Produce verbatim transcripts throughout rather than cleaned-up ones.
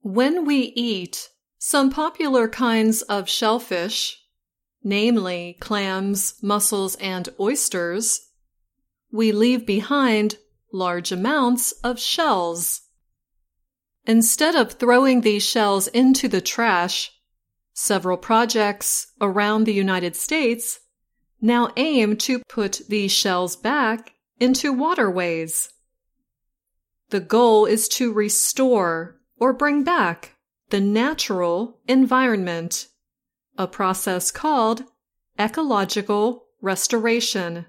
When we eat some popular kinds of shellfish, namely clams, mussels, and oysters, we leave behind large amounts of shells. Instead of throwing these shells into the trash, several projects around the United States now aim to put these shells back into waterways. The goal is to restore or bring back the natural environment, a process called ecological restoration.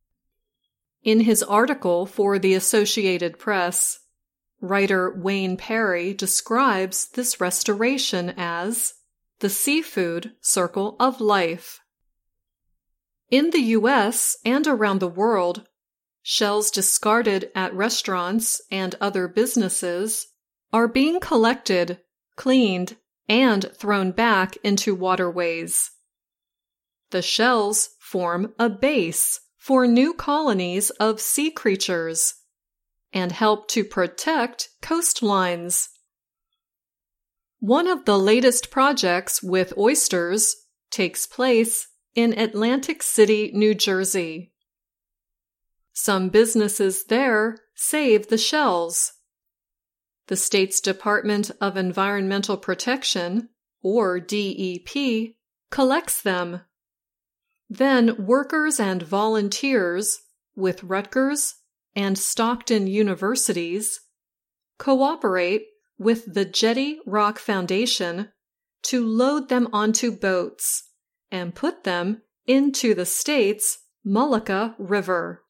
In his article for the Associated Press, writer Wayne Perry describes this restoration as the seafood circle of life. In the U S and around the world, shells discarded at restaurants and other businesses are being collected, cleaned, and thrown back into waterways. The shells form a base for new colonies of sea creatures and help to protect coastlines. One of the latest projects with oysters takes place in Atlantic City, New Jersey. Some businesses there save the shells. The state's Department of Environmental Protection, or D E P, collects them. Then workers and volunteers with Rutgers and Stockton universities cooperate with the Jetty Rock Foundation to load them onto boats and put them into the state's Mullica River.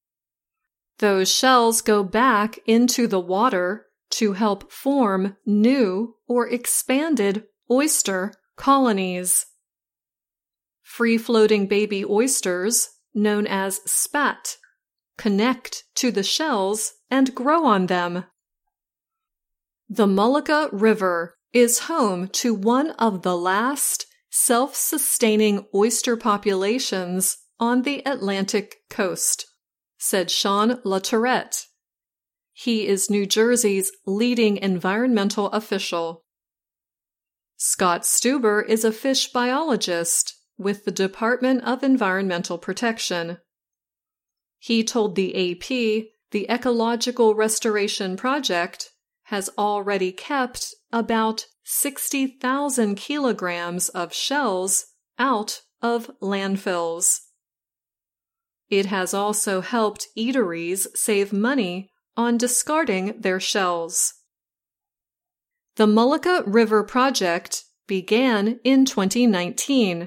Those shells go back into the water to help form new or expanded oyster colonies. Free-floating baby oysters, known as spat, connect to the shells and grow on them. The Mullica River is home to one of the last self-sustaining oyster populations on the Atlantic coast, said Sean LaTourette. He is New Jersey's leading environmental official. Scott Stuber is a fish biologist with the Department of Environmental Protection. He told the A P the Ecological Restoration Project has already kept about sixty thousand kilograms of shells out of landfills. It has also helped eateries save money on discarding their shells. The Mullica River Project began in twenty nineteen.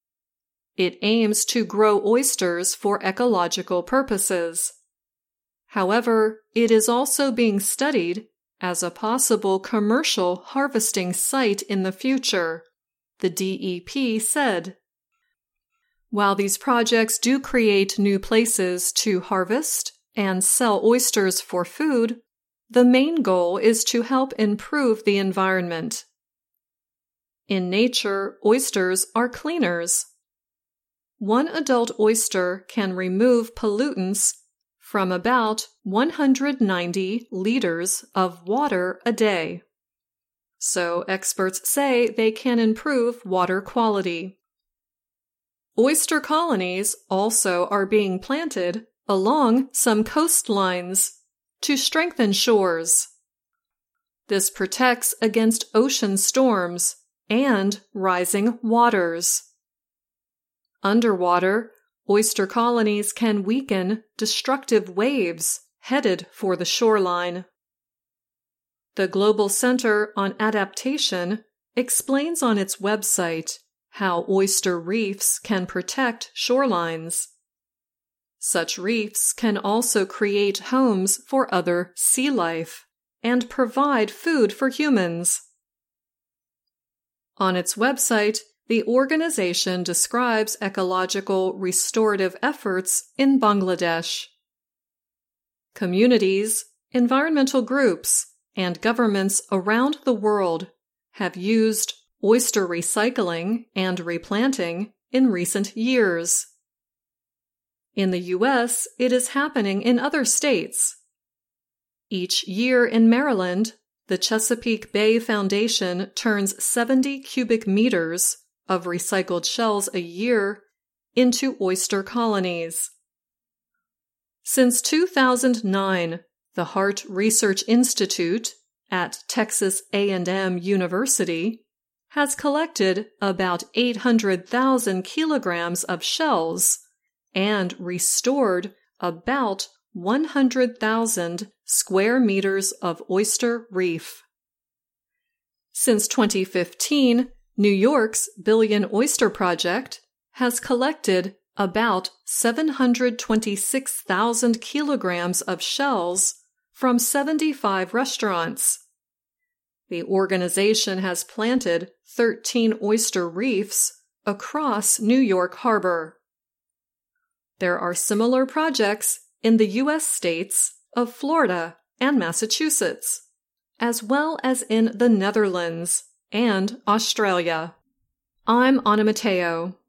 It aims to grow oysters for ecological purposes. However, it is also being studied as a possible commercial harvesting site in the future, the D E P said. While these projects do create new places to harvest and sell oysters for food, the main goal is to help improve the environment. In nature, oysters are cleaners. One adult oyster can remove pollutants from about one hundred ninety liters of water a day. So experts say they can improve water quality. Oyster colonies also are being planted along some coastlines to strengthen shores. This protects against ocean storms and rising waters. Underwater, oyster colonies can weaken destructive waves headed for the shoreline. The Global Center on Adaptation explains on its website how oyster reefs can protect shorelines. Such reefs can also create homes for other sea life and provide food for humans. On its website, the organization describes ecological restorative efforts in Bangladesh. Communities, environmental groups, and governments around the world have used oyster recycling and replanting in recent years. In the U S, it is happening in other states. Each year in Maryland, the Chesapeake Bay Foundation turns seventy cubic meters of recycled shells a year into oyster colonies. Since two thousand nine, the Hart Research Institute at Texas A and M University has collected about eight hundred thousand kilograms of shells and restored about one hundred thousand square meters of oyster reef. Since twenty fifteen, New York's Billion Oyster Project has collected about seven hundred twenty-six thousand kilograms of shells from seventy-five restaurants. The organization has planted thirteen oyster reefs across New York Harbor. There are similar projects in the U S states of Florida and Massachusetts, as well as in the Netherlands and Australia. I'm Anna Matteo.